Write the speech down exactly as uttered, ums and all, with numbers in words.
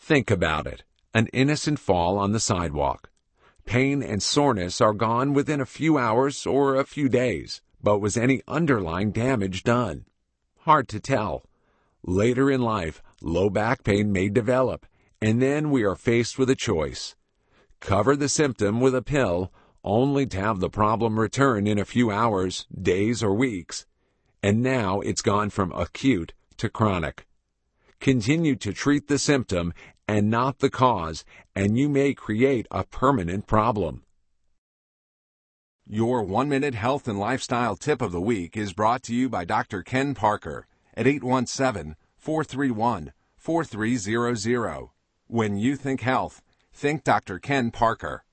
Think about it. An innocent fall on the sidewalk. Pain and soreness are gone within a few hours or a few days, but was any underlying damage done? Hard to tell. Later in life, low back pain may develop, and then we are faced with a choice. Cover the symptom with a pill, only to have the problem return in a few hours, days, or weeks. And now it's gone from acute to chronic. Continue to treat the symptom and not the cause, and you may create a permanent problem. Your one-minute health and lifestyle tip of the week is brought to you by Doctor Ken Parker at eight one seven, four three one, four three zero zero. When you think health, think Doctor Ken Parker.